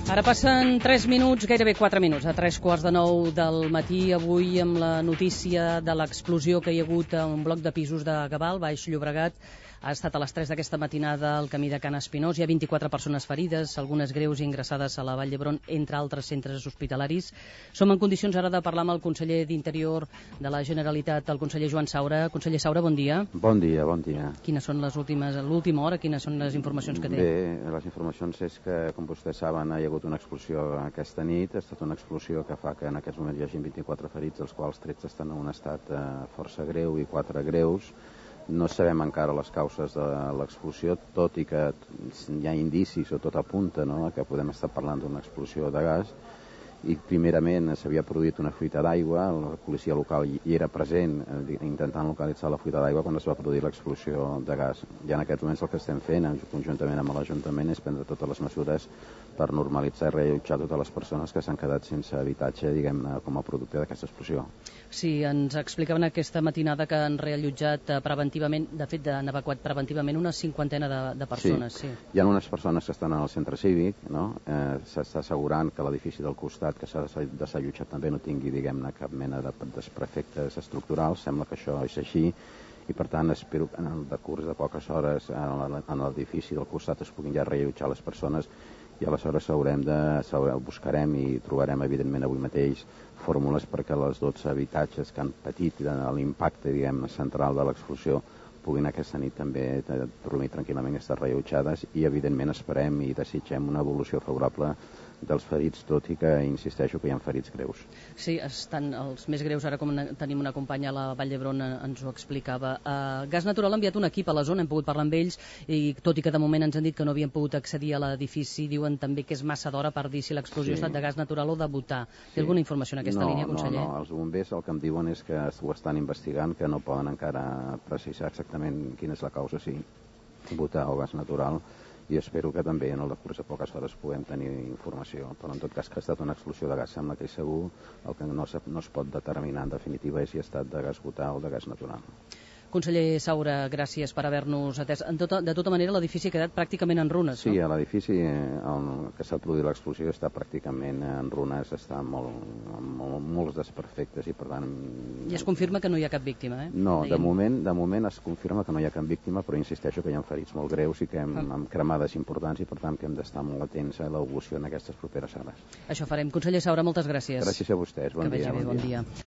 Ara passen 3 minuts, gairebé 4 minuts, a 3:15 del matí, avui amb la notícia de l'explosió que hi ha hagut a un bloc de pisos de Gavà, Baix Llobregat. Ha estat a les 3 d'aquesta matinada al camí de Can Espinós. Hi ha 24 persones ferides, algunes greus ingressades a la Vall d'Hebron, entre altres centres hospitalaris. Som en condicions ara de parlar amb el conseller d'Interior de la Generalitat, el conseller Joan Saura. Conseller Saura, bon dia. Bon dia, bon dia. Quines són les últimes, a l'última hora, quines són les informacions que té? Bé, les informacions és que, com vostès saben, hi ha hagut una explosió aquesta nit. Ha estat una explosió que fa que en aquests moments hi hagi 24 ferits, dels quals 13 estan en un estat força greu i 4 greus. No sabem encara les causes de l'explosió, tot i que hi ha indicis o tot apunta, no?, que podem estar parlant d'una explosió de gas. I primerament s'havia produït una fuita d'aigua, la policia local hi era present intentant localitzar la fuita d'aigua quan es va produir l'explosió de gas. I en aquests moments el que estem fent, conjuntament amb l'Ajuntament, és prendre totes les mesures per normalitzar i reallotjar totes les persones que s'han quedat sense habitatge, diguem-ne, com a producte d'aquesta explosió. Sí, ens explicaven aquesta matinada que han reallotjat preventivament, de fet han evacuat preventivament una cinquantena de persones. Sí. Hi ha unes persones que estan al centre cívic, no? S'està assegurant que l'edifici del costat que s'ha desallotjat també no tingui, diguem-ne, cap mena de desperfectes estructurals. Sembla que això és així i per tant espero que en el decurs de poques hores en l'edifici del costat es puguin ja reallotjar les persones i aleshores buscarem i trobarem evidentment avui mateix fórmules perquè els 12 habitatges que han patit l'impacte, diguem, central de l'explosió puguin aquesta nit també dormir tranquil·lament, estar reallotjades i evidentment esperem i desitgem una evolució favorable dels ferits, tot i que insisteixo que hi ha ferits greus. Sí, estan els més greus, ara com tenim una companya a la Vall d'Hebron ens ho explicava. Gas Natural ha enviat un equip a la zona, hem pogut parlar amb ells i tot i que de moment ens han dit que no havien pogut accedir a l'edifici, diuen també que és massa d'hora per dir si l'explosió ha estat de gas natural o de butà. Té alguna informació en aquesta línia, conseller? No, els bombers el que em diuen és que ho estan investigant, que no poden encara precisar exactament quina és la causa, si butà o gas natural, i espero que també en el decurs de poques hores puguem tenir informació, però en tot cas que ha estat una explosió de gas sembla que és segur. El que no es pot determinar en definitiva és si ha estat de gas butà o de gas natural. Conseller Saura, gràcies per haver-nos atès. De tota manera, l'edifici ha quedat pràcticament en runes, no? Sí, l'edifici que s'ha produït l'explosió està pràcticament en runes, està amb molts desperfectes i per tant... I es confirma que no hi ha cap víctima, eh? No, de moment es confirma que no hi ha cap víctima, però insisteixo que hi ha ferits molt greus i que amb cremades importants i per tant que hem d'estar molt atents a l'evolució en aquestes properes hores. Això farem. Conseller Saura, moltes gràcies. Gràcies a vostès, bon dia. Que vagi bé, bon dia.